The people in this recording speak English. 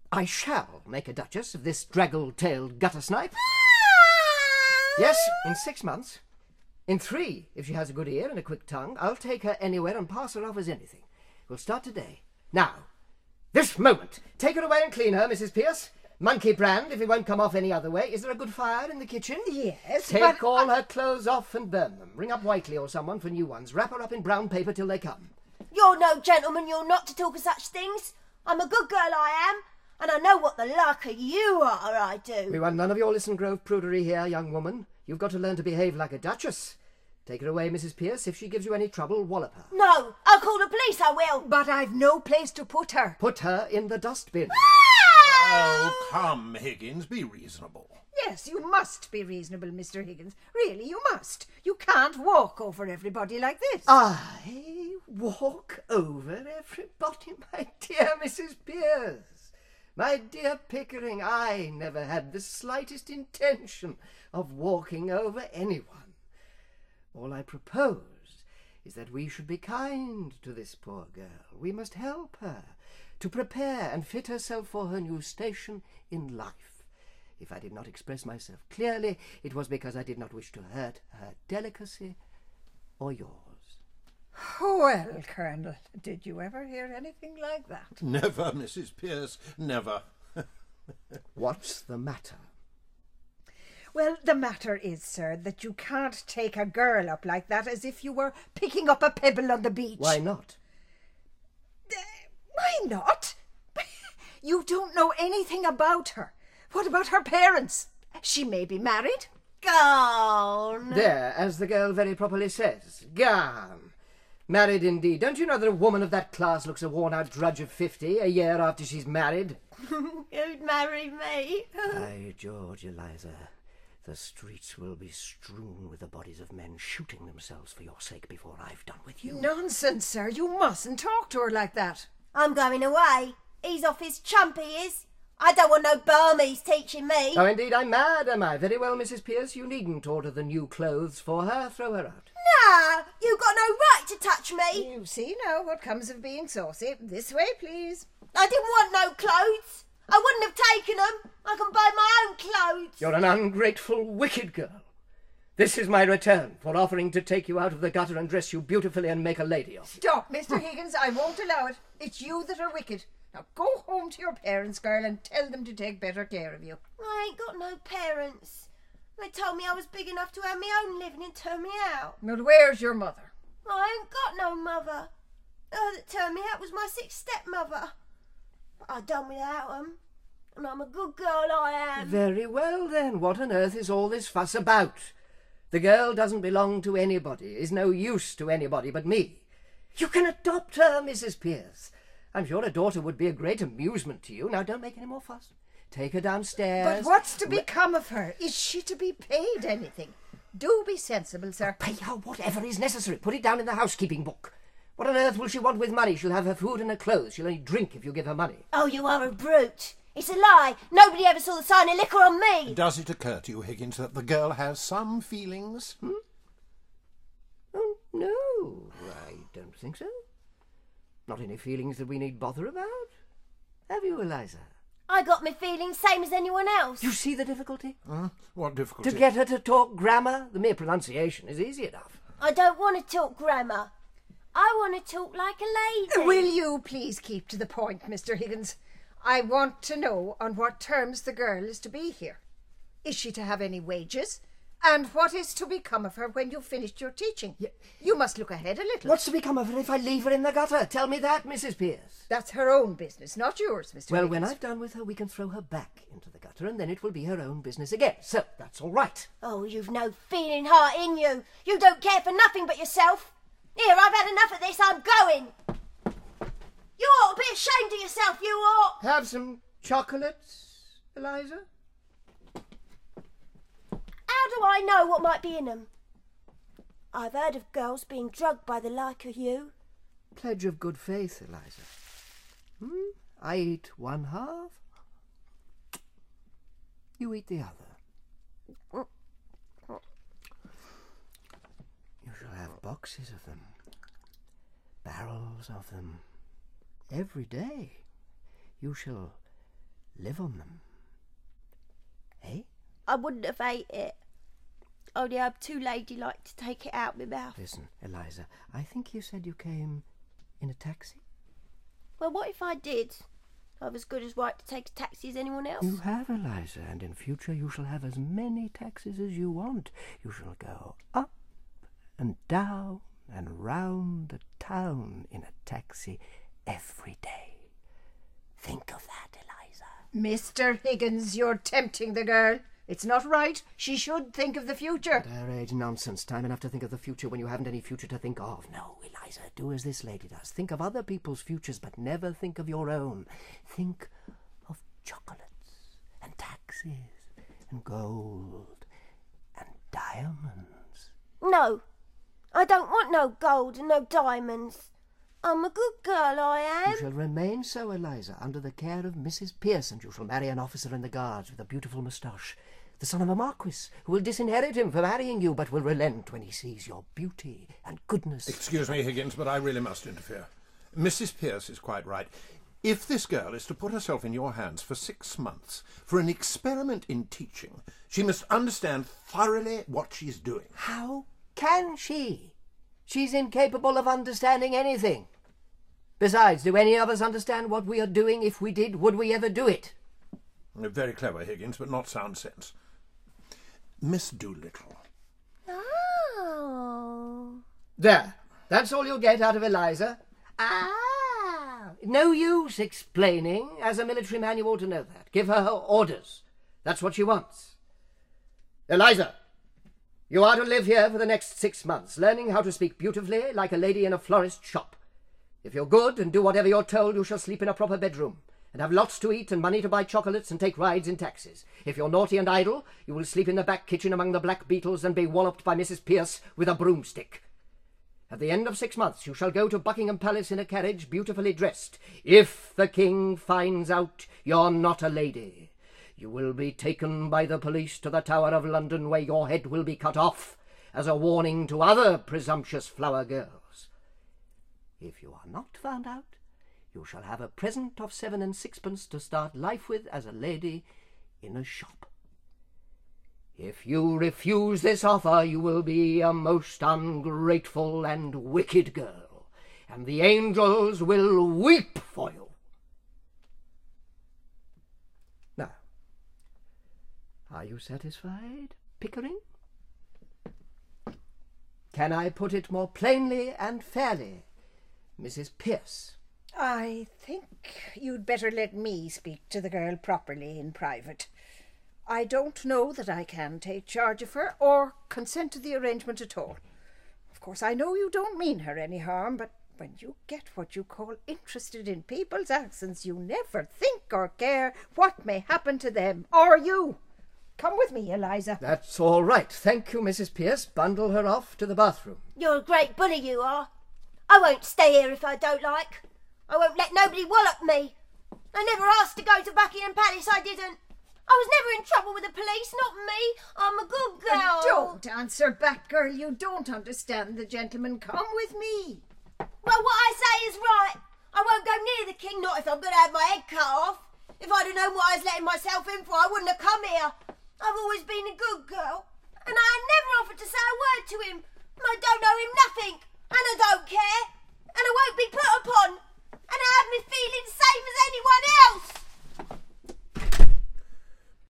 I shall make a duchess of this draggle-tailed gutter-snipe. Yes, in 6 months. In 3, if she has a good ear and a quick tongue. I'll take her anywhere and pass her off as anything. We'll start today. Now, this moment. Take her away and clean her, Mrs. Pierce. Monkey brand, if it won't come off any other way. Is there a good fire in the kitchen? Yes, Take all her clothes off and burn them. Ring up Whiteley or someone for new ones. Wrap her up in brown paper till they come. You're no gentleman, you're not to talk of such things. I'm a good girl, I am. And I know what the like of you are, I do. We want none of your Listen Grove prudery here, young woman. You've got to learn to behave like a duchess. Take her away, Mrs. Pierce. If she gives you any trouble, wallop her. No, I'll call the police, I will. But I've no place to put her. Put her in the dustbin. Oh, come, Higgins, be reasonable. Yes, you must be reasonable, Mr. Higgins. Really, you must. You can't walk over everybody like this. I walk over everybody, my dear Mrs. Pierce. My dear Pickering, I never had the slightest intention of walking over anyone. All I propose is that we should be kind to this poor girl. We must help her to prepare and fit herself for her new station in life. If I did not express myself clearly, it was because I did not wish to hurt her delicacy or yours. Well, Colonel, did you ever hear anything like that? Never, Mrs. Pierce, never. What's the matter? Well, the matter is, sir, that you can't take a girl up like that as if you were picking up a pebble on the beach. Why not? Why not? You don't know anything about her. What about her parents? She may be married. Gone. There, as the girl very properly says, gone. Married indeed. Don't you know that a woman of that class looks a worn-out drudge of 50 a year after she's married? You'd marry me. By George, Eliza, the streets will be strewn with the bodies of men shooting themselves for your sake before I've done with you. Nonsense, sir. You mustn't talk to her like that. I'm going away. He's off his chump, he is. I don't want no Burmese teaching me. Oh, indeed, I'm mad, am I? Very well, Mrs. Pierce, you needn't order the new clothes for her. Throw her out. Nah, you got no right to touch me. You see now what comes of being saucy. This way, please. I didn't want no clothes. I wouldn't have taken them. I can buy my own clothes. You're an ungrateful, wicked girl. This is my return for offering to take you out of the gutter and dress you beautifully and make a lady of you. Stop, Mr. Higgins. I won't allow it. It's you that are wicked. Now go home to your parents, girl, and tell them to take better care of you. I ain't got no parents. They told me I was big enough to have my own living and turn me out. Well, where's your mother? I ain't got no mother. Her that turned me out was my 6th stepmother. But I done without 'em. And I'm a good girl, I am. Very well, then. What on earth is all this fuss about? The girl doesn't belong to anybody, is no use to anybody but me. You can adopt her, Mrs. Pierce. I'm sure a daughter would be a great amusement to you. Now, don't make any more fuss. Take her downstairs. But what's to become of her? Is she to be paid anything? Do be sensible, sir. Pay her whatever is necessary. Put it down in the housekeeping book. What on earth will she want with money? She'll have her food and her clothes. She'll only drink if you give her money. Oh, you are a brute. It's a lie. Nobody ever saw the sign of liquor on me. Does it occur to you, Higgins, that the girl has some feelings? Oh, no, I don't think so. Not any feelings that we need bother about. Have you, Eliza? I got my feelings same as anyone else. You see the difficulty? What difficulty? To get her to talk grammar? The mere pronunciation is easy enough. I don't want to talk grammar. I want to talk like a lady. Will you please keep to the point, Mr. Higgins? I want to know on what terms the girl is to be here. Is she to have any wages? And what is to become of her when you've finished your teaching? You must look ahead a little. What's to become of her if I leave her in the gutter? Tell me that, Mrs. Pierce. That's her own business, not yours, Mr. Well, Higgins. when I've done with her, we can throw her back into the gutter, and then it will be her own business again. So, that's all right. Oh, you've no feeling heart in you. You don't care for nothing but yourself. Here, I've had enough of this. I'm going. You ought to be ashamed of yourself, you ought. Have some chocolates, Eliza? How do I know what might be in them? I've heard of girls being drugged by the like of you. Pledge of good faith, Eliza. I eat one half. You eat the other. You shall have boxes of them. Barrels of them. Every day. You shall live on them. Eh? I wouldn't have ate it. Only I'm too ladylike to take it out my mouth. Listen, Eliza, I think you said you came in a taxi? Well, what if I did? I've as good as right to take a taxi as anyone else. You have, Eliza, and in future you shall have as many taxis as you want. You shall go up and down and round the town in a taxi every day. Think of that, Eliza. Mr. Higgins, you're tempting the girl. It's not right. She should think of the future. At her age, nonsense. Time enough to think of the future when you haven't any future to think of. No, Eliza, do as this lady does. Think of other people's futures, but never think of your own. Think of chocolates and taxis and gold and diamonds. No, I don't want no gold and no diamonds. I'm a good girl, I am. You shall remain so, Eliza, under the care of Mrs. Pierce, and you shall marry an officer in the Guards with a beautiful moustache, the son of a marquis, who will disinherit him for marrying you, but will relent when he sees your beauty and goodness. Excuse me, Higgins, but I really must interfere. Mrs. Pierce is quite right. If this girl is to put herself in your hands for 6 months for an experiment in teaching, she must understand thoroughly what she's doing. How can she? She's incapable of understanding anything. Besides, do any of us understand what we are doing? If we did, would we ever do it? Very clever, Higgins, but not sound sense. Miss Doolittle. Oh. There. That's all you'll get out of Eliza. Ah. No use explaining. As a military man, you ought to know that. Give her orders. That's what she wants. Eliza, you are to live here for the next 6 months, learning how to speak beautifully like a lady in a florist's shop. If you're good and do whatever you're told, you shall sleep in a proper bedroom, and have lots to eat and money to buy chocolates and take rides in taxis. If you're naughty and idle, you will sleep in the back kitchen among the black beetles and be walloped by Mrs. Pierce with a broomstick. At the end of 6 months, you shall go to Buckingham Palace in a carriage, beautifully dressed. If the king finds out you're not a lady, you will be taken by the police to the Tower of London, where your head will be cut off as a warning to other presumptuous flower girls. If you are not found out, you shall have a present of 7 and 6pence to start life with as a lady in a shop. If you refuse this offer, you will be a most ungrateful and wicked girl, and the angels will weep for you. Now, are you satisfied, Pickering? Can I put it more plainly and fairly, Mrs. Pierce? I think you'd better let me speak to the girl properly in private. I don't know that I can take charge of her or consent to the arrangement at all. Of course, I know you don't mean her any harm, but when you get what you call interested in people's accents, you never think or care what may happen to them or you. Come with me, Eliza. That's all right. Thank you, Mrs. Pierce. Bundle her off to the bathroom. You're a great bully, you are. I won't stay here if I don't like. I won't let nobody wallop me. I never asked to go to Buckingham Palace, I didn't. I was never in trouble with the police, not me. I'm a good girl. Don't answer back, girl. You don't understand the gentleman. Come with me. Well, what I say is right. I won't go near the king, not if I'm going to have my head cut off. If I'd have known what I was letting myself in for, I wouldn't have come here. I've always been a good girl, and I never offered to say a word to him. I don't know him nothing, and I don't care, and I won't be put upon, and I have my feelings same as anyone else.